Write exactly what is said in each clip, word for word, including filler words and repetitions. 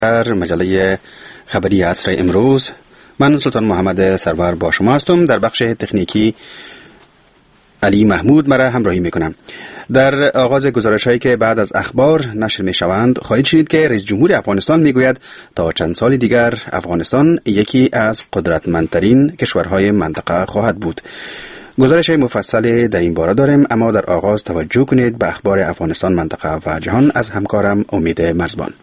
در مجله خبری عصر امروز. من سلطان محمد سرور با شما هستم. در بخش تکنیکی علی محمود مرا همراهی میکنم. در آغاز گزارش هایی که بعد از اخبار نشر می شوند خواهید شنید که رئیس جمهور افغانستان میگوید تا چند سال دیگر افغانستان یکی از قدرتمندترین کشورهای منطقه خواهد بود. گزارش مفصل در این باره داریم، اما در آغاز توجه کنید به اخبار افغانستان، منطقه و جهان از همکارم امید مرزبان.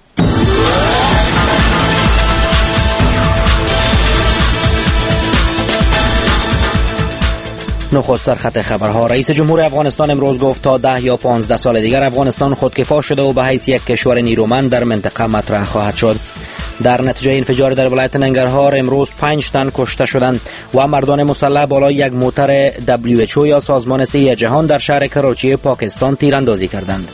نخست سرخط خبرها. رئیس جمهور افغانستان امروز گفت تا ده یا پانزده سال دیگر افغانستان خودکفا شده و به حیث یک کشور نیرومند در منطقه مطرح خواهد شد. در نتیجه انفجار در ولایت ننگرهار امروز پنج تن کشته شدند و مردان مسلح بالای یک موتر دبلیو اچ او یا سازمان صحت جهان در شهر کراچی پاکستان تیراندازی کردند.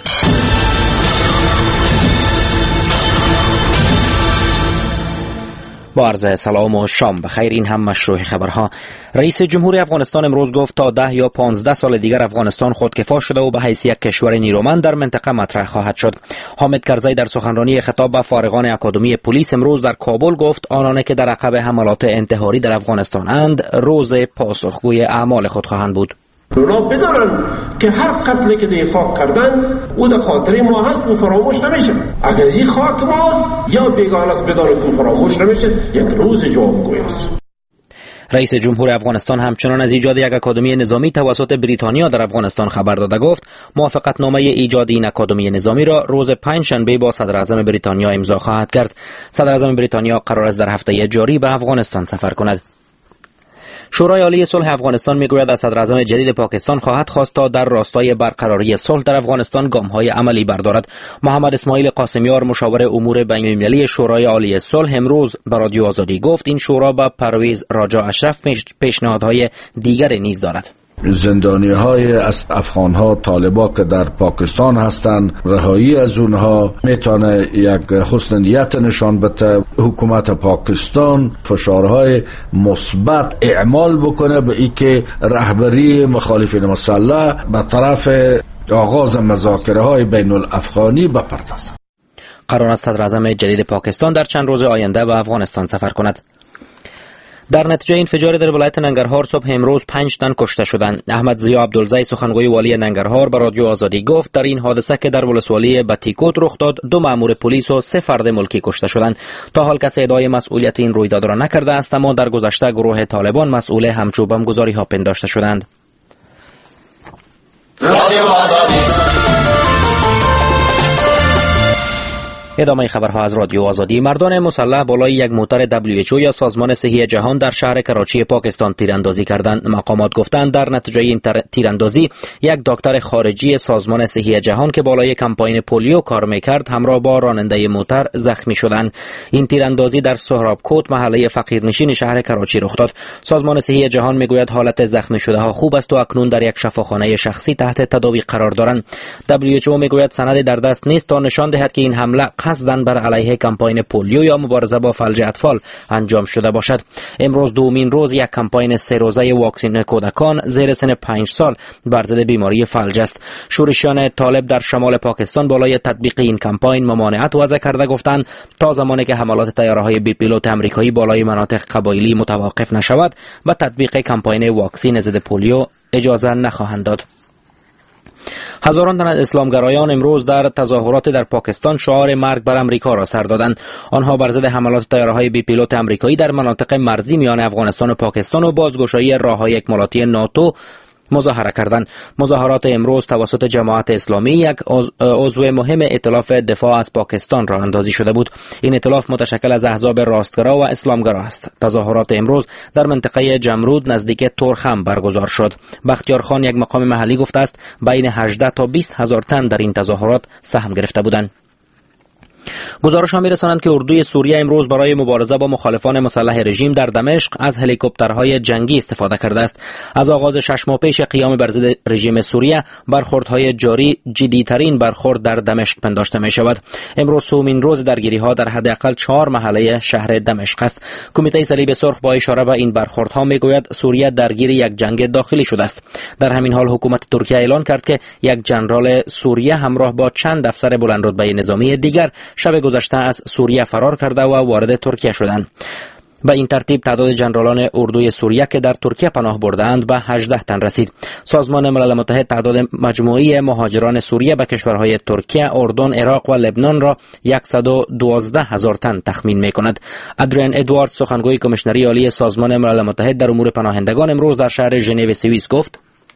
با عرض سلام و شام بخیر، این هم مشروع خبرها. رئیس جمهور افغانستان امروز گفت تا ده یا پانزده سال دیگر افغانستان خودکفا شده و به حیث یک کشور نیرومند در منطقه مطرح خواهد شد. حامد کرزی در سخنرانی خطاب به فارغان اکادمی پلیس امروز در کابل گفت آنانی که در عقب حملات انتحاری در افغانستان اند روز پاسخگوی اعمال خود خواهند بود. اونا بدارن که هر قتلی که دی خاک کردن او در خاطر ما هست و فراموش نمیشه. اگر از این خاک ماست یا بیگانه است بدارن که فراموش نمیشه، یک روز جوابگوی است. رئیس جمهور افغانستان همچنان از ایجاد یک اکادمی نظامی توسط بریتانیا در افغانستان خبر داده. گفت موافقت نامه ایجاد این اکادمی نظامی را روز پنج شنبه با صدر اعظم بریتانیا امضا خواهد کرد. صدر اعظم بریتانیا قرار است در هفته جاری به افغانستان سفر کند. شورای عالی صلح افغانستان میگوید از صدر اعظم جدید پاکستان خواهد خواست تا در راستای برقراری صلح در افغانستان گام‌های عملی بردارد. محمد اسماعیل قاسمیار مشاور امور بین‌المللی شورای عالی صلح امروز به رادیو آزادی گفت این شورا با پرویز راجا اشرف پیشنهادهای دیگری نیز دارد. زندانی های از افغان ها طالبا که در پاکستان هستند، رهایی از اونها میتونه یک حسن نیت نشان بده. حکومت پاکستان فشارهای مثبت اعمال بکنه به ای که رهبری مخالفین مسلح به طرف آغاز مذاکره های بین الافغانی بپردازد. قرار است صدر اعظم جدید پاکستان در چند روز آینده به افغانستان سفر کند. در نتیجه انفجار در ولایت ننگرهار صبح امروز پنج تن کشته شدند. احمد ضیا عبدالزی سخنگوی والی ننگرهار به رادیو آزادی گفت در این حادثه که در ولسوالی بتیکوت رخ داد دو مأمور پلیس و سه فرد ملکی کشته شدند. تا حال کسی ادعای مسئولیت این رویداد را نکرده است، اما در گذشته گروه طالبان مسئول همچو بمبگذاری ها پنداشته شدند. رادیو آزادی. ادامه خبرها از رادیو آزادی. مردان مسلح بالای یک موتر دبلیو اچ او یا سازمان صحت جهان در شهر کراچی پاکستان تیراندازی کردند. مقامات گفتند در نتیجه این تیراندازی یک دکتر خارجی سازمان صحت جهان که بالای کمپاین پولیو کار میکرد همراه با راننده موتر زخمی شدند. این تیراندازی در سهرابکوت محله فقیرنشین شهر کراچی رخ داد. سازمان صحت جهان میگوید حالت زخمی شده ها خوب است و اکنون در یک شفاخانه شخصی تحت تداوی قرار دارند. دبلیو اچ او میگوید سند در دست نیست تا نشان دهد که این حمله قصداً بر علیه کمپاین پولیو یا مبارزه با فلج اطفال انجام شده باشد. امروز دومین روز یک کمپاین سه روزه واکسین کودکان زیر سن پنج سال بر ضد بیماری فلج است. شورشیان طالب در شمال پاکستان بالای تطبیق این کمپاین ممانعت وضع کرده گفتند تا زمانی که حملات طیاره‌های بی پیلوت آمریکایی بالای مناطق قبایلی متوقف نشود و تطبیق کمپاین واکسین ضد پولیو اجازه نخواهند داد. هزاران تن از اسلامگرایان امروز در تظاهرات در پاکستان شعار مرگ بر امریکا را سر دادند. آنها بر ضد حملات طیاره‌های بی پیلوت آمریکایی در مناطق مرزی میان افغانستان و پاکستان و بازگشایی راه‌های اکمالاتی ناتو مظاهره کردند. مظاهرات امروز توسط جماعت اسلامی یک عضو مهم ائتلاف دفاع از پاکستان راه اندازی شده بود. این ائتلاف متشکل از احزاب راستگرا و اسلامگرا است. تظاهرات امروز در منطقه جمرود نزدیک تورخم برگزار شد. بختیار خان یک مقام محلی گفته است بین هجده تا بیست هزار تن در این تظاهرات سهم گرفته بودند. گزارش ها می‌رسانند که اردوی سوریه امروز برای مبارزه با مخالفان مسلح رژیم در دمشق از هلیکوپترهای جنگی استفاده کرده است. از آغاز شش ماه پیش قیام بر ضد رژیم سوریه برخوردهای جاری جدی‌ترین برخورد در دمشق پنداشته می‌شود. امروز سومین روز درگیری‌ها در حداقل چهار محله شهر دمشق است. کمیته صلیب سرخ با اشاره به این برخوردها می‌گوید سوریه درگیر یک جنگ داخلی شده است. در همین حال حکومت ترکیه اعلام کرد که یک ژنرال سوریه همراه با چند افسر بلندرتبه نظامی دیگر شب گذشته از سوریه فرار کرده و وارد ترکیه شدند. به این ترتیب تعداد جنرالان اردوی سوریه که در ترکیه پناه بردند به هجده تن رسید. سازمان ملل متحد تعداد مجموعی مهاجران سوریه به کشورهای ترکیه، اردن، عراق و لبنان را صد و دوازده هزار تن تخمین می کند. ادریان ادوارد، سخنگوی کمیشنری عالی سازمان ملل متحد در امور پناهندگان، امروز در شهر ژنو سوئیس گفت: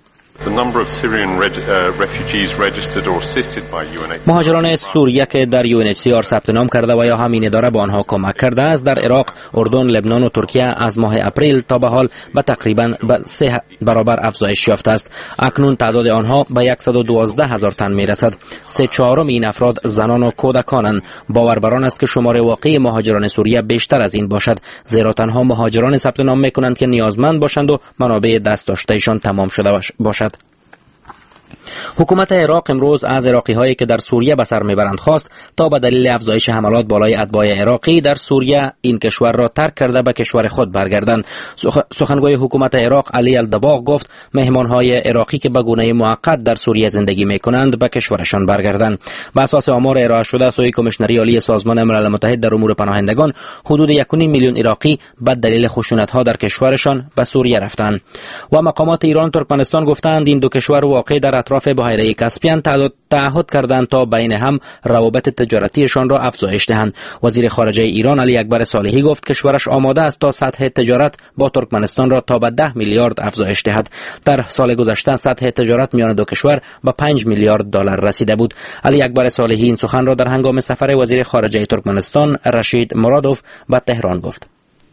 مهاجران سوریه که در یو ان اچ سی آر ثبت نام کرده و یا هم این اداره به آنها کمک کرده است در عراق، اردن، لبنان و ترکیه از ماه اپریل تا به حال به تقریبا به سه برابر افزایش یافته است. اکنون تعداد آنها به صد و دوازده هزار تن می رسد. سه چهارم این افراد زنان و کودکانند. باور بر آن است که شمار واقعی مهاجران سوریه بیشتر از این باشد، زیرا تنها مهاجران ثبت نام می کنند که نیازمند باشند و منابع دست داشتهشان تمام شده باشد. حکومت عراق امروز از عراقی هایی که در سوریه به سر میبرند خواست تا به دلیل افزایش حملات بالای اتباع عراقی در سوریه این کشور را ترک کرده به کشور خود برگردند. سخنگوی حکومت عراق علی الدباغ گفت مهمان های عراقی که به گونه موقت در سوریه زندگی میکنند به کشورشان برگردند. بر اساس آمار ارائه شده سوی کمیشنری عالی سازمان ملل متحد در امور پناهندگان، حدود یک و نیم میلیون عراقی به دلیل خشونت ها در کشورشان به سوریه رفتند. و مقامات ایران ترکمنستان گفتند این دو کشور واقع در اطراف بحیره کاسپین تعهد کردند تا بین هم روابط تجارتیشان را افزایش دهند. وزیر خارجه ایران علی اکبر صالحی گفت کشورش آماده است تا سطح تجارت با ترکمنستان را تا به ده میلیارد افزایش دهد. در سال گذشته سطح تجارت میان دو کشور به پنج میلیارد دلار رسیده بود. علی اکبر صالحی این سخن را در هنگام سفر وزیر خارجه ترکمنستان رشید مرادوف به تهران گفت.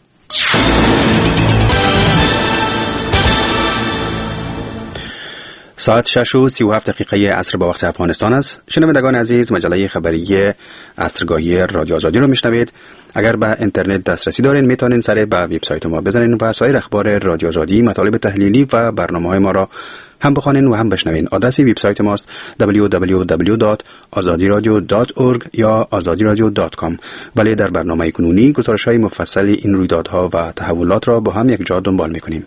ساعت شش و سی و هفت دقیقه عصر با وقت افغانستان است. شنوندگان عزیز، مجله خبری عصرگاهی رادیو آزادی رو میشنوید. اگر به اینترنت دسترسی دارین میتونین سر به وبسایت ما بزنین و سایر اخبار رادیو آزادی، مطالب تحلیلی و برنامه‌های ما را هم بخوانین و هم بشنوین. آدرس وبسایت ماست دبلیو دبلیو دبلیو دات آزادی رادیو دات اورگ یا آزادی رادیو دات کام. ولی در برنامه کنونی گزارش‌های مفصل این رویدادها و تحولات را با هم یک جا دنبال می‌کنیم.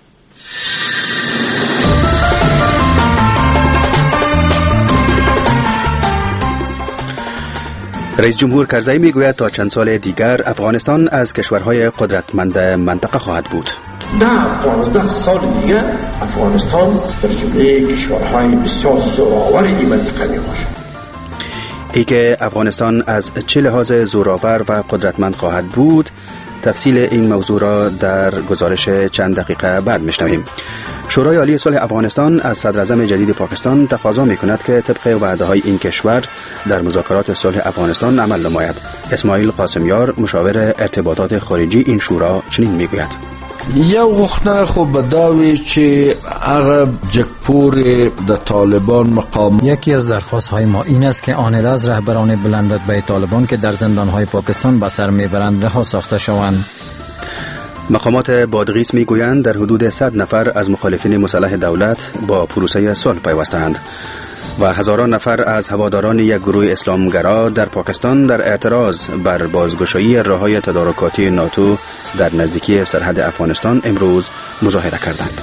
رئیس جمهور کرزی میگوید تا چند سال دیگر افغانستان از کشورهای قدرتمند منطقه خواهد بود. ده پانزده سال دیگر افغانستان در جمله کشورهای بسیار زورآور این منطقه می باشد. ای که افغانستان از چه لحاظ زورآور و قدرتمند خواهد بود، تفصیل این موضوع را در گزارش چند دقیقه بعد میشنویم. شورای عالی صلح افغانستان از صدر اعظم جدید پاکستان تقاضا میکند که طبق وعده‌های این کشور در مذاکرات صلح افغانستان عمل نماید. اسماعیل قاسمیار، مشاور ارتباطات خارجی این شورا، چنین میگوید: یو غوښتنه خو به دا وي چې هغه جګپور د طالبان مقام. یکی از درخواست‌های ما این است که آنده از رهبران بلند رتبه طالبان که در زندان‌های پاکستان به سر میبرند رها ساخته شوند. مقامات بادغیس میگویند در حدود صد نفر از مخالفین مسلح دولت با پروسه صلح پیوستند و هزاران نفر از هواداران یک گروه اسلامگرا در پاکستان در اعتراض بر بازگشایی راههای تدارکاتی ناتو در نزدیکی سرحد افغانستان امروز مظاهره کردند.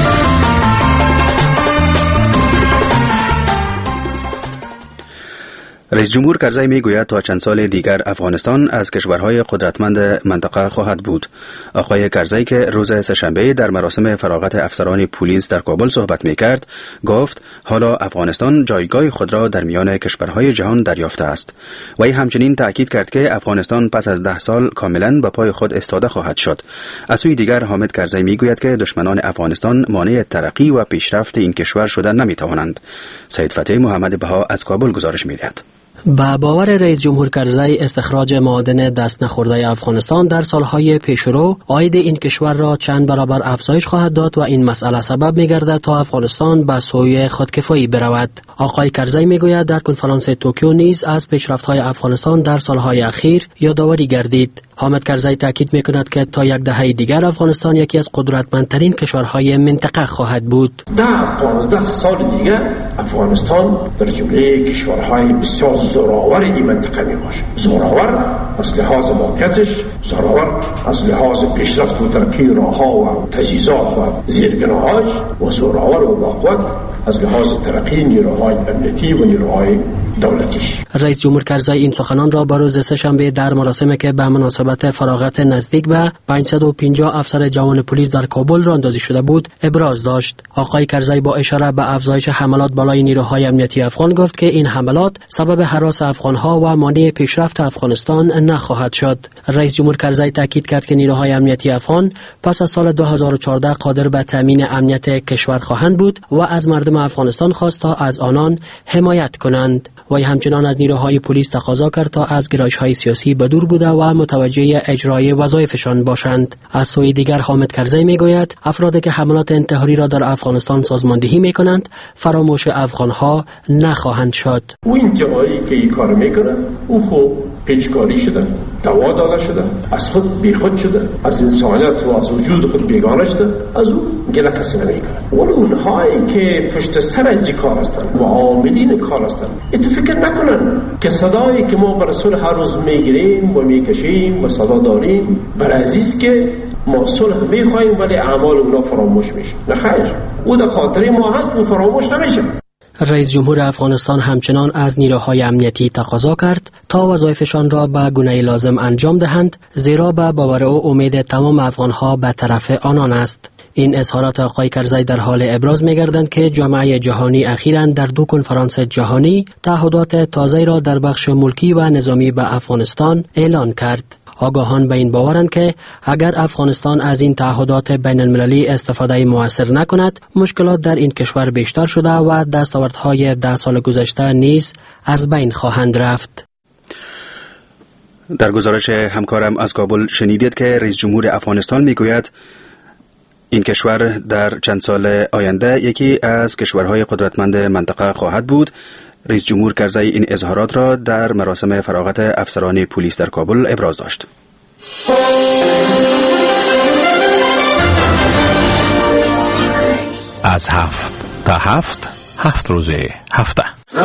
رئیس جمهور کرزی میگوید تا چند سال دیگر افغانستان از کشورهای قدرتمند منطقه خواهد بود. آقای کرزی که روز سه‌شنبه در مراسم فراغت افسران پلیس در کابل صحبت میکرد، گفت حالا افغانستان جایگاه خود را در میان کشورهای جهان دریافته است. وی همچنین تاکید کرد که افغانستان پس از ده سال کاملا به پای خود ایستاده خواهد شد. از سوی دیگر حامد کرزی میگوید که دشمنان افغانستان مانع ترقی و پیشرفت این کشور شده نمیتوانند. سید فتح محمد بها از کابل گزارش میدهد. با باور رئیس جمهور کرزی، استخراج معادن دست نخورده افغانستان در سالهای پیشرو عاید این کشور را چند برابر افزایش خواهد داد و این مسئله سبب می‌گردد تا افغانستان به سوی خودکفایی برود. آقای کرزی میگوید در کنفرانس توکیو نیز از پیشرفت‌های افغانستان در سالهای اخیر یادآوری گردید. حامد کرزی تاکید می‌کند که تا یک دهه دیگر افغانستان یکی از قدرتمندترین کشورهای منطقه خواهد بود. ده پانزده سال دیگر افغانستان در جمله کشورهای بسیار زورآور این منطقه می باشد. زورآور از لحاظ موقعیتش، زورآور از لحاظ پیشرفت و ترقی راهها و تجهیزات و زیربناهاش، و زورآور و باقوت از لحاظ ترقی نیروهای امنیتی و نیروهای دولتیش. رئیس جمهور کرزی این سخنان را به روز سه‌شنبه در مراسمی که به مناسبت فراغت نزدیک به پانصد و پنجاه افسر جوان پلیس در کابل راه اندازی شده بود ابراز داشت. آقای کرزی با اشاره به افزایش حملات بالای نیروهای امنیتی افغان گفت که این حملات سبب هراس افغانها و مانع پیشرفت افغانستان نخواهد شد. رئیس جمهور کرزی تاکید کرد که نیروهای امنیتی افغان پس از سال دو هزار و چهارده قادر به تامین امنیت کشور خواهند بود و از مردم افغانستان خواست تا از آنان حمایت کنند. و همچنان از نیروهای پلیس تقاضا کرد تا از گرایش‌های سیاسی بدور بوده و متوجه اجرای وظایفشان باشند. از سوی دیگر حامد کرزی میگوید افرادی که حملات انتحاری را در افغانستان سازماندهی میکنند فراموش افغانها نخواهند شد. او انتحاری که این کار میکنه او خوب پیچکاری شده، دوا داده شده، از خود بیخود شده، از انسانیت و از وجود خود بیگانه شده، از او گله کسی نمیکنه. ولی اونهایی که پشت سر از کار هستند و عاملین کار هستند اتو فکر نکنن که صدایی که ما بر صلح هر روز میگیریم و میکشیم و صدا داریم بر عزیز که ما صلح میخواهیم ولی اعمال اونا فراموش میشه. نه خیر، او در خاطر ما هست و فراموش نمیشه. رئیس جمهور افغانستان همچنان از نیروهای امنیتی تقاضا کرد تا وظایفشان را به گونه لازم انجام دهند، زیرا به باور او امید تمام افغانها به طرف آنان است. این اظهارات آقای کرزی در حال ابراز می‌گردند که جامعه جهانی اخیراً در دو کنفرانس جهانی تعهدات تازه را در بخش ملکی و نظامی به افغانستان اعلان کرد. آگاهان به این باورند که اگر افغانستان از این تعهدات بین المللی استفاده مؤثر نکند، مشکلات در این کشور بیشتر شده و دستاوردهای ده سال گذشته نیز از بین خواهند رفت. در گزارش همکارم از کابل شنیدید که رئیس جمهور افغانستان میگوید این کشور در چند سال آینده یکی از کشورهای قدرتمند منطقه خواهد بود. رئیس جمهور کرزی این اظهارات را در مراسم فراغت افسران پلیس در کابل ابراز داشت. از هفت تا هفت هفت روزه هفته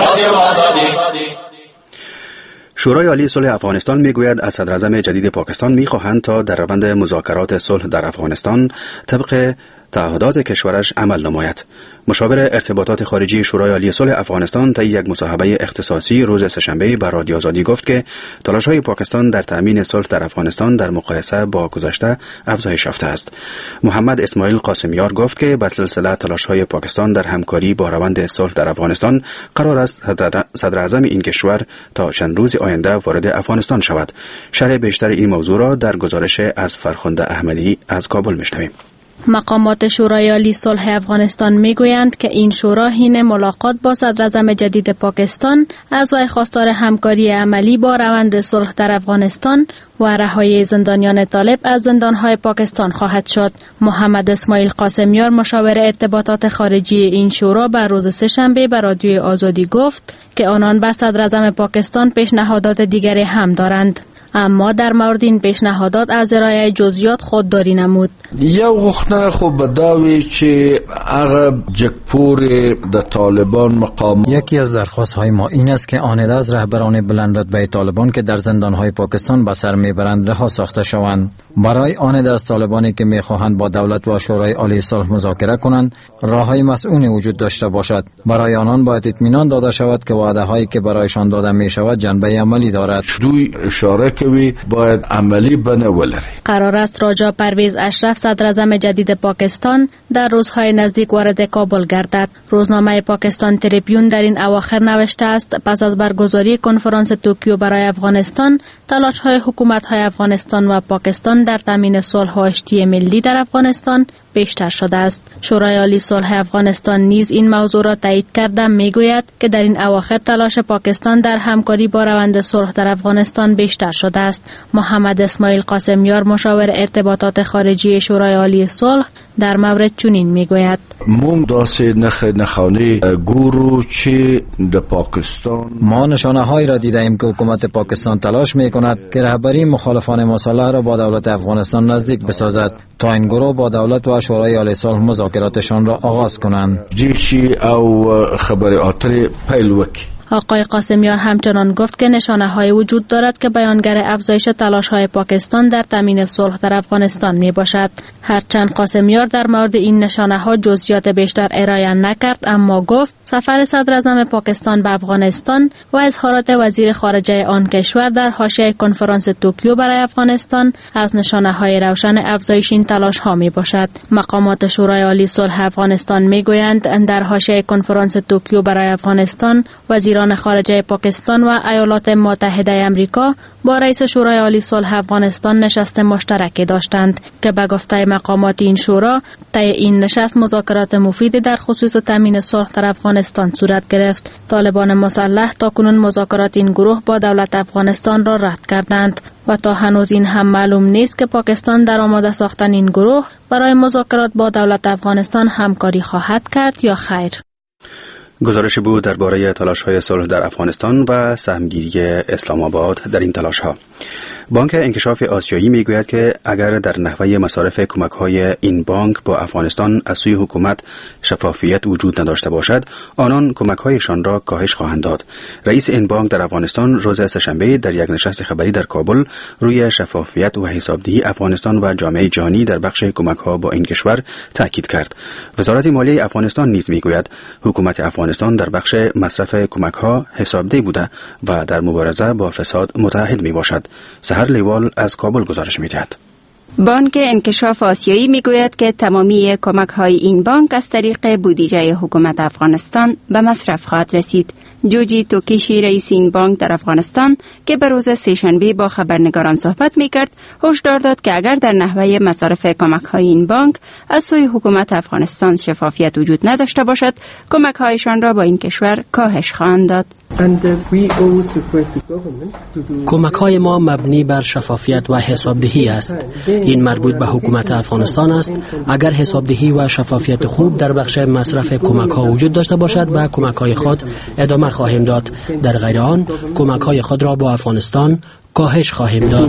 شورای عالی صلح افغانستان میگوید از صدر اعظم جدید پاکستان میخواهند تا در روند مذاکرات صلح در افغانستان طبق تعهدات کشورش عمل نماید. مشاور ارتباطات خارجی شورای عالی صلح افغانستان طی یک مصاحبه اختصاصی روز سه‌شنبه به رادیو آزادی گفت که تلاش‌های پاکستان در تأمین صلح در افغانستان در مقایسه با گذشته افزایش یافته است. محمد اسماعیل قاسمیار گفت که به سلسله تلاش‌های پاکستان در همکاری با روند صلح در افغانستان قرار است صدر اعظم این کشور تا چند روز آینده وارد افغانستان شود. شرح بیشتر این موضوع را در گزارش از فرخنده احمدی از کابل میشنویم. مقامات شورای عالی صلح افغانستان میگویند که این شورا حین ملاقات با صدر اعظم جدید پاکستان از وی خواستار همکاری عملی با روند صلح در افغانستان و رهایی زندانیان طالب از زندانهای پاکستان خواهد شد. محمد اسماعیل قاسمیار مشاور ارتباطات خارجی این شورا بر روز سه‌شنبه به رادیو آزادی گفت که آنان به صدر اعظم پاکستان پیشنهادات دیگری هم دارند، اما در مورد این پیشنهادات از ارائه جزئیات خودداری نمود. یو غوښتنه خو به دا وي چې هغه جګپورې د طالبان مقام یکی از درخواست‌های ما این است که آنیده از رهبران بلند رتبه طالبان که در زندان‌های پاکستان به سر میبرند رها ساخته شوند. برای آنیده از طالبانی که میخواهند با دولت و شورای عالی صلح مذاکره کنند راههای مسئولی وجود داشته باشد. برای آنان باید اطمینان داده شود که وعده‌هایی که برایشان داده میشود جنبه عملی دارد. دوی اشاره کوي باید عملی بنه ولري. قرار است راجا پرویز اشرف صدر اعظم جدید پاکستان در روزهای نزدیک وارد کابل گردد. روزنامه پاکستان تریبیون در این اواخر نوشته است پس از برگزاری کنفرانس توکیو برای افغانستان، تلاش‌های حکومت‌های افغانستان و پاکستان در تامین صلح و آشتی ملی در افغانستان بیشتر شده است. شورای عالی صلح افغانستان نیز این موضوع را تایید کرده میگوید که در این اواخر تلاش پاکستان در همکاری با روند صلح در افغانستان بیشتر شده است. محمد اسماعیل قاسمیار مشاور ارتباطات خارجی شورای عالی صلح در مورد چنین میگوید: مونږ داسې نخ نخانه ګورو چې د پاکستان ما نشانه هایی را دیده ایم که حکومت پاکستان تلاش می کند که رهبری مخالفان مسلح را با دولت افغانستان نزدیک بسازد تا این گروه با دولت و شورای عالی صلح مذاکراتشان را آغاز کنند. جیشی او خبر اتری پیل وکړي. آقای قاسمیار همچنان گفت که نشانه های وجود دارد که بیانگر افزایش تلاش های پاکستان در تامین صلح در افغانستان می باشد. هرچند قاسمیار در مورد این نشانه ها جزئیات بیشتر ارائه نکرد، اما گفت سفر صدر اعظم پاکستان به افغانستان و اظهارات وزیر خارجه آن کشور در حاشیه کنفرانس توکیو برای افغانستان از نشانه های روشن افزایش این تلاش ها می باشد. مقامات شورای عالی صلح افغانستان می گویند در حاشیه کنفرانس توکیو برای افغانستان وزیران خارجه پاکستان و ایالات متحده آمریکا با رئیس شورای عالی صلح افغانستان نشست مشترکی داشتند که به گفته مقامات این شورا طی این نشست مذاکرات مفیدی در خصوص تامین صلح در افغانستان صورت گرفت. طالبان مسلح تاکنون مذاکرات این گروه با دولت افغانستان را رد کردند و تا هنوز این هم معلوم نیست که پاکستان در آماده ساختن این گروه برای مذاکرات با دولت افغانستان همکاری خواهد کرد یا خیر. گزارش بود درباره تلاش‌های صلح در افغانستان و سهمگیری اسلام آباد در این تلاش‌ها. بانک انکشاف آسیایی میگوید که اگر در نحوه مصارف کمک‌های این بانک با افغانستان از سوی حکومت شفافیت وجود نداشته باشد، آنان کمک‌هایشان را کاهش خواهند داد. رئیس این بانک در افغانستان روز سه‌شنبه در یک نشست خبری در کابل روی شفافیت و حسابدهی افغانستان و جامعه جهانی در بخش کمک‌ها با این کشور تاکید کرد. وزارت مالیه افغانستان نیز میگوید حکومت افغانستان در بخش مصرف کمک‌ها حسابدهی بوده و در مبارزه با فساد متعهد میباشد. سحر لیوال از کابل گزارش می‌دهد. بانک انکشاف آسیایی میگوید که تمامی کمک‌های این بانک از طریق بودجه حکومت افغانستان به مصرف خواهد رسید. جوجی توکیشی رئیس این بانک در افغانستان که به روز سه‌شنبه با خبرنگاران صحبت میکرد هشدار داد که اگر در نحوه مصارف کمک‌های این بانک از سوی حکومت افغانستان شفافیت وجود نداشته باشد، کمک‌هایشان را با این کشور کاهش خواهند داد. کمک‌های ما مبنی بر شفافیت و حسابدهی است. این مربوط به حکومت افغانستان است. اگر حسابدهی و شفافیت خوب در بخش مصرف کمک‌ها وجود داشته باشد، به کمک‌های خود ادامه خواهیم داد. در غیر آن کمک‌های خود را با افغانستان کاهش خواهیم داد.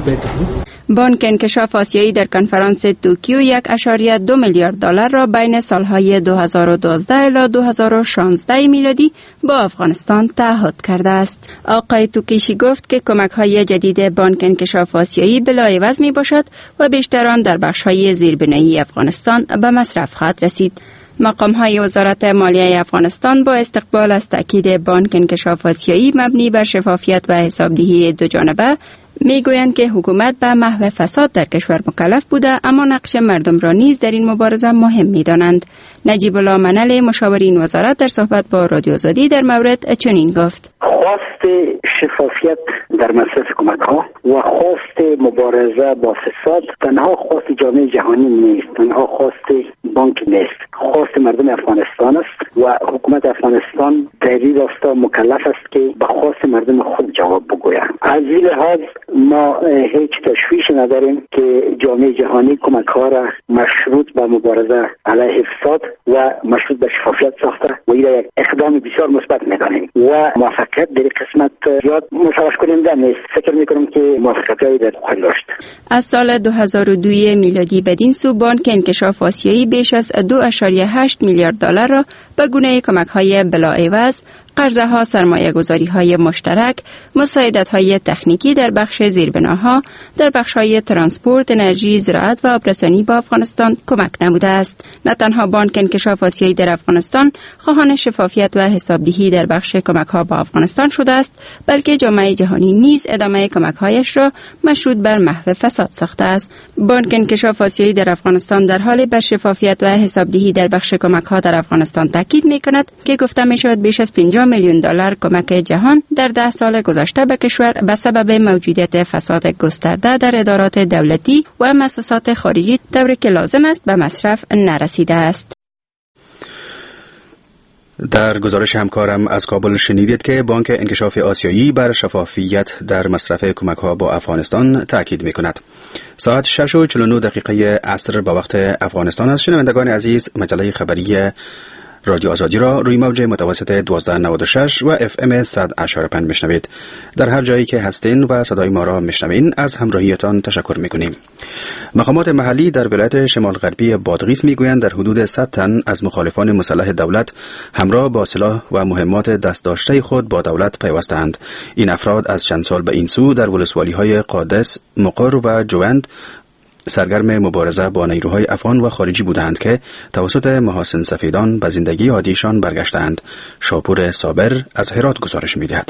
بانک انکشاف آسیایی در کنفرانس توکیو یک اشاریه دو میلیارد دلار را بین سالهای دو هزار و دوازده الی دو هزار و شانزده میلادی با افغانستان تعهد کرده است. آقای توکیشی گفت که کمک‌های جدید بانک انکشاف آسیایی بلاعوض می باشد و بیشتر آن در بخش‌های زیربنایی افغانستان به مصرف خواهد رسید. مقام‌های وزارت مالیه افغانستان با استقبال از تأکید بانک انکشاف آسیایی مبنی بر شفافیت و حسابدهی دو جانبه میگویند که حکومت به محو فساد در کشور مکلف بوده، اما نقش مردم را نیز در این مبارزه مهم می‌دانند. نجیب الله منل مشاور این وزارت در صحبت با رادیو آزادی در مورد چنین گفت: خواست شفافیت در مصرف کمک‌ها و خواست مبارزه با فساد تنها خواست جامعه جهانی نیست، تنها خواست بانک نیست، خواست مردم افغانستان است و حکومت افغانستان در این راستا مکلف است که به خواست مردم خود جواب بگوید. از این لحاظ ما هیچ تشویشی نداریم که جامعه جهانی کمک‌ها را مشروط به مبارزه علیه فساد و مشروط به شفافیت ساخته و این یک اقدام بسیار مثبت می‌دانیم و موفقیت در قسمت زیاد مشابه کننده نیست. فکر می‌کنم که موفقیت‌هایی در خواهد داشت. از سال دو هزار و دو میلادی بدین سو بانک انکشاف آسیایی بیش از دو و هشت میلیارد دلار را به گونه کمک‌های بلاعوض، قرضه‌ها، سرمایه‌گذاری‌های مشترک، مساعدت‌های تکنیکی در بخش زیربناها، در بخش‌های ترانسپورت، انرژی، زراعت و آبرسانی با افغانستان کمک نموده است. نه تنها بانک انکشاف آسیایی در افغانستان خواهان شفافیت و حسابدهی در بخش کمک‌ها با افغانستان شده است، بلکه جامعه جهانی نیز ادامه کمک‌هایش را مشروط بر محو فساد ساخته است. بانک انکشاف آسیایی در افغانستان در حال به شفافیت و حسابدهی در بخش کمک‌ها در افغانستان تاکید می‌کند که گفته می‌شود بیش از پنجاه میلیون دلار کمک جهان در ده سال گذشته به کشور به سبب موجودیت فساد گسترده در ادارات دولتی و مؤسسات خارجی طوری که لازم است به مصرف نرسیده است. در گزارش همکارم از کابل شنیدید که بانک انکشاف آسیایی بر شفافیت در مصرف کمک‌ها با افغانستان تاکید می‌کند. ساعت شش و چهل و نه دقیقه عصر به وقت افغانستان است. شنوندگان عزیز، مجله خبری رادیو آزادی را روی موج متوسط دوازده نود و شش و اف ام صد و پنج میشنوید. در هر جایی که هستین و صدای ما را میشنوین از همراهیتان تشکر میکنیم. مقامات محلی در ولایت شمال غربی بادغیس میگویند در حدود صد تن از مخالفان مسلح دولت همراه با سلاح و مهمات دست داشته خود با دولت پیوستند. این افراد از چند سال به این سو در ولسوالی‌های قادس، مقر و جوند سرگرم مبارزه با نیروهای افغان و خارجی بودند که توسط محاسن سفیدان به زندگی عادیشان برگشتند. شاپور صابر از هرات گزارش می‌دهد.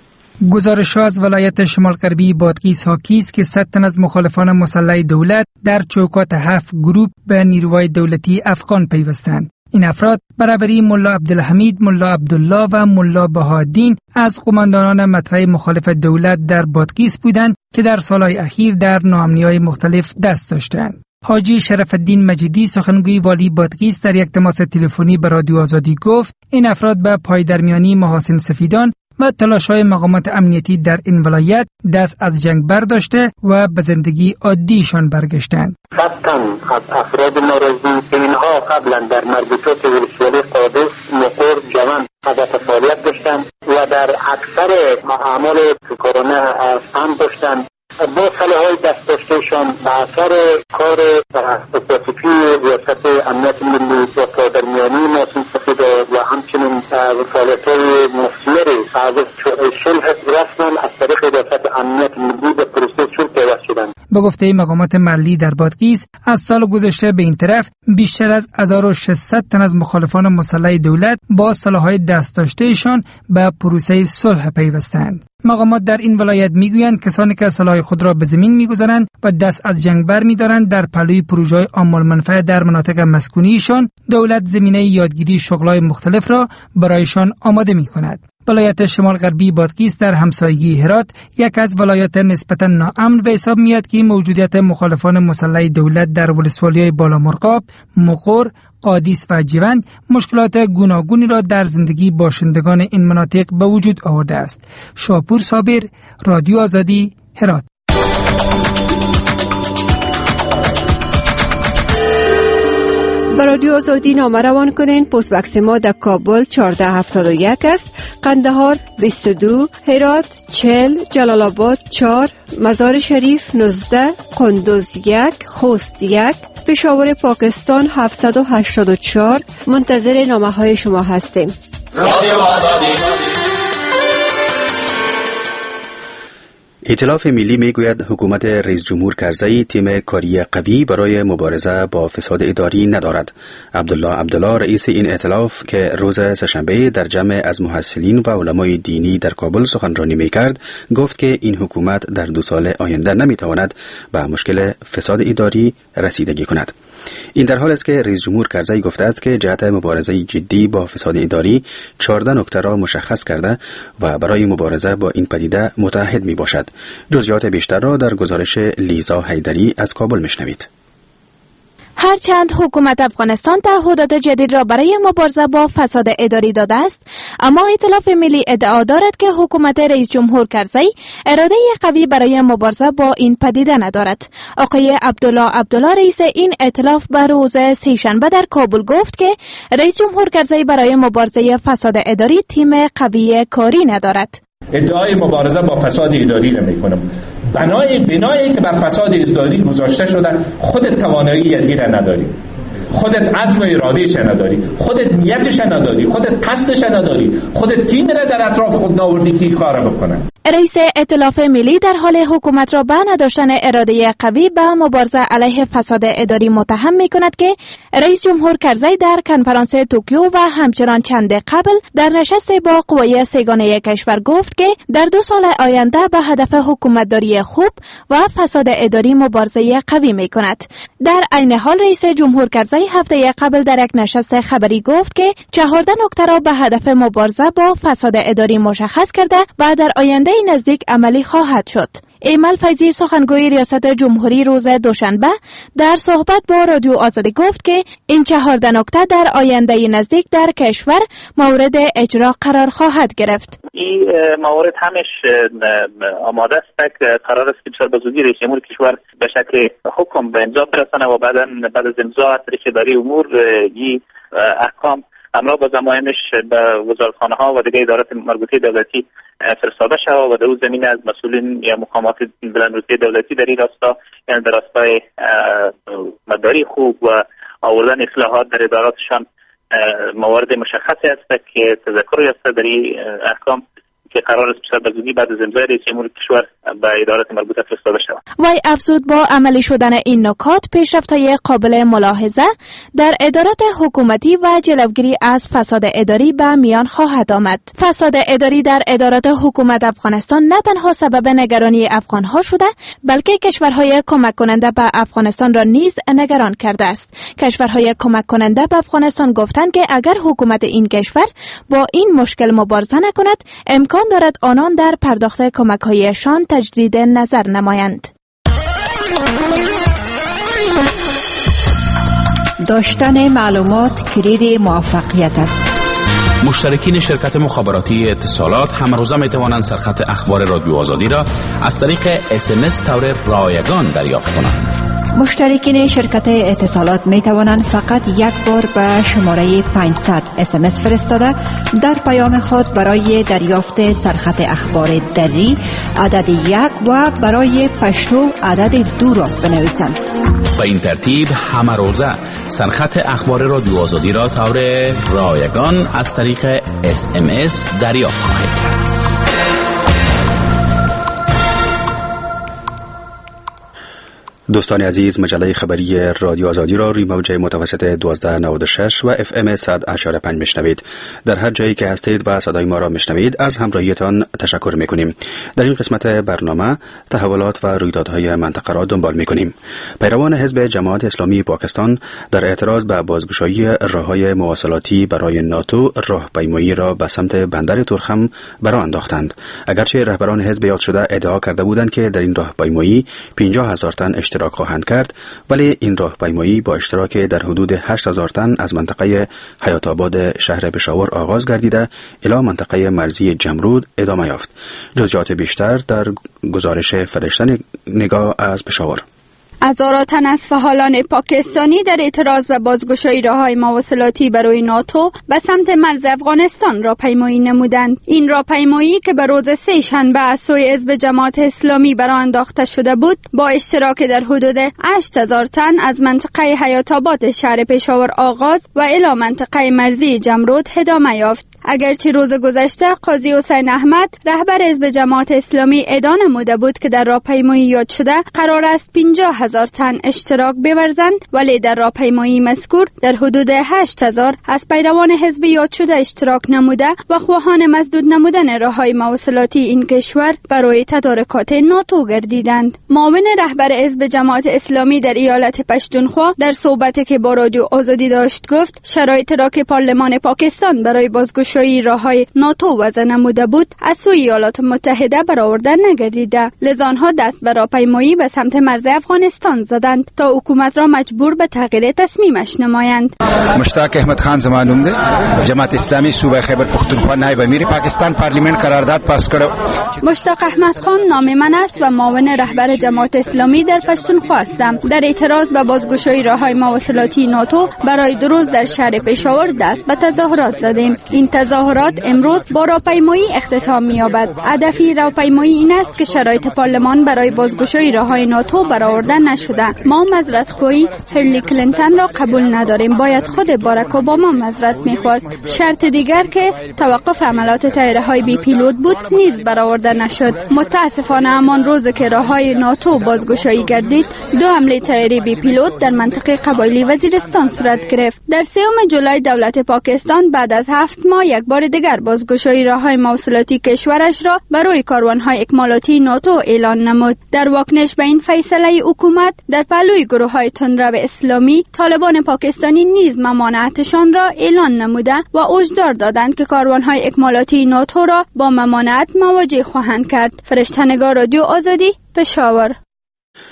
گزارش‌ها از ولایت شمال غربی بادغیس حاکی است که صد تن از مخالفان مسلح دولت در چوکات هفت گروه به نیروهای دولتی افغان پیوستند. این افراد برابری ملا عبدالحمید، ملا عبدالله و ملا بهادین از قماندانان مطرح مخالف دولت در بادغیس بودند که در سالهای اخیر در ناامنی‌های مختلف دست داشتند. حاجی شرف الدین مجیدی سخنگوی والی بادغیس در یک تماس تلفنی به رادیو آزادی گفت این افراد به پایدرمیانی محاسن سفیدان و تلاش‌های مقامات امنیتی در این ولایت دست از جنگ برداشته و به زندگی عادیشان برگشتند. صدتن از افراد ناراضی که اینها قبلا در مربوطات ولسوالی قادس، مقر، جوند هدف فعالیت داشتند و در اکثر اعمال کرونا هم داشتند، با سلاح‌های دست داشتهشان به اثر کار استراتژی ریاست امنیت ملی و پادرمیانی محاسن سفید و همچنین فعالیت‌های مثمر از صلح رسما از طریق ریاست امنیت ملی به پروسه صلح پیوست شدند. به گفته مقامات محلی در بادغیس از سال گذشته به این طرف بیشتر از هزار و ششصد تن از مخالفان مسلح دولت با سلاح‌های دست داشتهشان به پروسه صلح پیوستند. مقامات در این ولایت میگویند کسانی که سلاح خود را به زمین میگذارند و دست از جنگ بر می‌دارند در پلوی پروژه‌های عام المنفعه در مناطق مسکونیشان دولت زمینه یادگیری شغل‌های مختلف را برایشان آماده می‌کند. ولایت شمال غربی بادغیس در همسایگی هرات یک از ولایات نسبتاً ناامن به حساب میاد که موجودیت مخالفان مسلح دولت در ولسوالی‌های بالامرغاب، مقر، قادس و جوند مشکلات گوناگونی را در زندگی باشندگان این مناطق به وجود آورده است. شاپور صابر، رادیو آزادی، هرات. به رادیو آزادی نامه روان کنین. پست بکس ما در کابل چهارده هفتاد و یک است، قندهار بیست و دو، هرات چهل، جلال آباد چهار، مزار شریف نوزده، قندوز یک، خوست یک، پشاور پاکستان هفتصد و هشتاد و چهار. منتظر نامه های شما هستیم. رادیو آزادی. ائتلاف ملی میگوید حکومت رئیس جمهور کرزی تیم کاری قوی برای مبارزه با فساد اداری ندارد. عبدالله عبدالله رئیس این ائتلاف که روز سه‌شنبه در جمع از محصلین و علمای دینی در کابل سخنرانی میکرد گفت که این حکومت در دو سال آینده نمیتواند به مشکل فساد اداری رسیدگی کند. این در حال است که رئیس جمهور کرزی گفته است که جهت مبارزه جدی با فساد اداری چهارده نکته را مشخص کرده و برای مبارزه با این پدیده متحد می باشد. جزئیات بیشتر را در گزارش لیزا حیدری از کابل میشنوید. هرچند حکومت افغانستان تعهدات جدید را برای مبارزه با فساد اداری داده است، اما ائتلاف ملی ادعا دارد که حکومت رئیس جمهور کرزی اراده قوی برای مبارزه با این پدیده ندارد. آقای عبدالله عبدالله رئیس این ائتلاف به روز سه‌شنبه در کابل گفت که رئیس جمهور کرزی برای مبارزه فساد اداری تیم قوی کاری ندارد. ادعای مبارزه با فساد اداری نمی‌کنم. بنای بنایی که بر فساد اداری گذاشته شده خودت توانایی از این نداری، خودت عزم و ارادهش نداری، خودت نیتش نداری، خودت قصدش نداری، خودت تیم را در اطراف خود ناوردی که کارا بکنه. رئیس ائتلاف ملی در حال حکومت را به نداشتن اراده قوی به مبارزه علیه فساد اداری متهم می‌کند که رئیس جمهور کرزی در کنفرانس توکیو و همچنان چند قبل در نشست با قوای سگانه کشور گفت که در دو سال آینده به هدف حکومتداری خوب و فساد اداری مبارزه قوی می‌کند. در عین حال رئیس جمهور کرزی هفته قبل در یک نشست خبری گفت که چهارده نکته را به هدف مبارزه با فساد اداری مشخص کرده و در آینده نزدیک عملی خواهد شد. ایمل فیضی سخنگوی ریاست جمهوری روز دوشنبه در صحبت با رادیو آزادی گفت که این چهارده نکته در آینده نزدیک در کشور مورد اجرا قرار خواهد گرفت. این موارد همش آماده است که قرار است که بسیار به زودی رئیس جمهور کشور به شکل حکم به امضا برسانه و بعداً بعد از امضا طریق اداره امور این احکام همراه با زماینش به وزارتخانه ها و دیگه ادارات مربوطه دولتی فرستاده شود و در اون زمینه از مسئولین یا مقامات بلندرتبه دولتی در این راستا، یعنی در راستای مداری خوب و آوردن اصلاحات در اداراتشان موارد مشخصی است که تذکری است در این احکام که قرار است بسیار بزودی بعد از امضای رئیس جمهور کشور به ادارات مربوطه فرستاده شود. وی افزود با عملی شدن این نکات پیشرفت‌های قابل ملاحظه در ادارات حکومتی و جلوگیری از فساد اداری به میان خواهد آمد. فساد اداری در ادارات حکومت افغانستان نه تنها سبب نگرانی افغان‌ها شده، بلکه کشورهای کمک کننده به افغانستان را نیز نگران کرده است. کشورهای کمک کننده به افغانستان گفتند که اگر حکومت این کشور با این مشکل مبارزه نکند، امکان دارد آنان در پرداخت کمک‌هایشان تجدید نظر نمایند. داشتن معلومات کلید موفقیت است. مشترکین شرکت مخابراتی اتصالات همروزه می توانند سرخط اخبار رادیو آزادی را از طریق اس ام اس طور رایگان دریافت کنند. مشترکین شرکت اتصالات می توانند فقط یک بار به شماره پانصد اس ام اس فرستاده در پیام خود برای دریافت سرخط اخبار دری عدد یک و برای پشتو عدد دو را بنویسند. به این ترتیب همه روزه سرخط اخبار رادیو آزادی را طور رایگان از طریق اس ام اس دریافت خواهید کرد. دوستان عزیز، مجله خبری رادیو آزادی را روی موج متوسط دوازده نود و شش و اف ام صد و پنج میشنوید. در هر جایی که هستید و صدای ما را میشنوید از همراهیتان تشکر میکنیم. در این قسمت برنامه تحولات و رویدادهای منطقه را دنبال میکنیم. پیروان حزب جماعت اسلامی پاکستان در اعتراض به بازگشایی راههای مواصلاتی برای ناتو راهپیمایی را به سمت بندر ترخم برآ انداختند. اگرچه رهبران حزب یاد شده ادعا کرده بودند که در این راهپیمایی پنجاه هزار تن اشتراک خواهند کرد، ولی این راهپیمایی با اشتراک در حدود هشت هزار تن از منطقه حیات آباد شهر پشاور آغاز گردیده الی منطقه مرزی جمرود ادامه یافت. جزئیات بیشتر در گزارش فرشته نگاه از پشاور. هزاران تن از فعالان پاکستانی در اعتراض به بازگشایی راههای مواصلاتی برای ناتو به سمت مرز افغانستان راهپیمایی نمودند. این راهپیمایی که به روز سه شنبه از سوی حزب جماعت اسلامی برآ انداخته شده بود، با اشتراک در حدود هشت هزار تن از منطقه حیات آباد شهر پشاور آغاز و الی منطقه مرزی جمرود ادامه یافت. اگرچه روز گذشته قاضی حسین احمد رهبر حزب جماعت اسلامی ادعا نموده بود که در راهپیمایی یاد شده قرار است پنجاه هزار تن اشتراک بورزند، ولی در راهپیمایی مذکور در حدود هشت هزار از پیروان حزب یاد شده اشتراک نموده و خواهان مسدود نمودن راههای مواصلاتی این کشور برای تدارکات ناتو گردیدند. معاون رهبر حزب جماعت اسلامی در ایالت پشتونخوا در صحبتی که با رادیو آزادی داشت گفت شرایط را که پارلمان پاکستان برای بازگشایی راههای ناتو وضع نموده بود از سوی ایالات متحده برآورده نگردیده، لذا آنها دست به راهپیمایی به سمت مرز افغانستان زدند تا حکومت را مجبور به تغییر تصمیمش نمایند. مشتاق احمد خان زمانم ده جماعت اسلامی صوبه خیبر پختونخوا نایب امیر پاکستان پارلیمنت قرارداد پاس کرد. مشتاق احمد خان نام من است و معاون رهبر جماعت اسلامی در پشتونخوا هستم. در اعتراض به بازگشایی راههای مواصلاتی ناتو برای دو روز در شهر پشاور دست به تظاهرات زدیم. این تظاهرات امروز با راهپیمایی اختتام می‌یابد. هدف راهپیمایی این است که شرایط پارلمان برای بازگشایی راههای ناتو برآورده نشده. ما معذرت خواهی هیلاری کلینتون را قبول نداریم. باید خود باراک اوباما معذرت می‌خواست. شرط دیگر که توقف عملیات طیاره‌های بی پیلوت بود نیز برآورده نشد. متاسفانه همان روز که راههای ناتو بازگشایی گردید، دو حمله طیاره بی پیلوت در منطقه قبایلی وزیرستان صورت گرفت. در سوم جولای دولت پاکستان بعد از هفت ماه یک بار دیگر بازگشایی راههای مواصلاتی کشورش را برای کاروان‌های اکمالاتی ناتو اعلان نمود. در واکنش به این فیصله حکومت در پهلوی گروه‌های تندرو اسلامی، طالبان پاکستانی نیز ممانعتشان را اعلان نموده و هشدار دادند که کاروان‌های اکمالاتی ناتو را با ممانعت مواجه خواهند کرد. فرشته نگار رادیو آزادی، پشاور.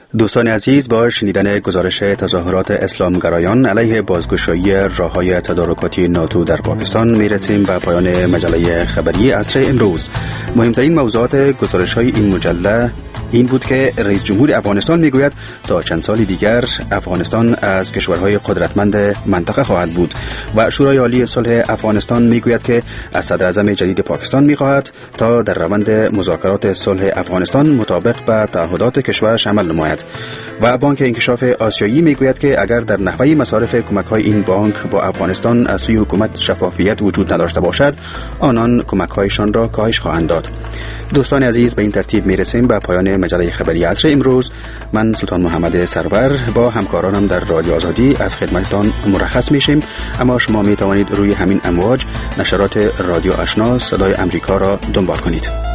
دوستان عزیز، با شنیدن گزارش تظاهرات اسلامگرایان علیه بازگشایی راه‌های تدارکاتی ناتو در پاکستان میرسیم به پایان مجله خبری عصر امروز. مهمترین موضوعات گزارش‌های این مجله این بود که رئیس جمهور افغانستان میگوید تا چند سال دیگر افغانستان از کشورهای قدرتمند منطقه خواهد بود و شورای عالی صلح افغانستان میگوید که از صدر اعظم جدید پاکستان میخواهد تا در روند مذاکرات صلح افغانستان مطابق به تعهدات کشورش عمل نماید. و بانک انکشاف آسیایی میگوید که اگر در نحوه مصارف کمک‌های این بانک با افغانستان از سوی حکومت شفافیت وجود نداشته باشد، آنان کمک‌هایشان را کاهش خواهند داد. دوستان عزیز، به این ترتیب میرسیم به پایان مجله خبری عصر امروز. من سلطان محمد سرور با همکارانم در رادیو آزادی از خدمتتان مرخص میشیم، اما شما میتوانید روی همین امواج نشرات رادیو آشنا صدای امریکا را دنبال کنید.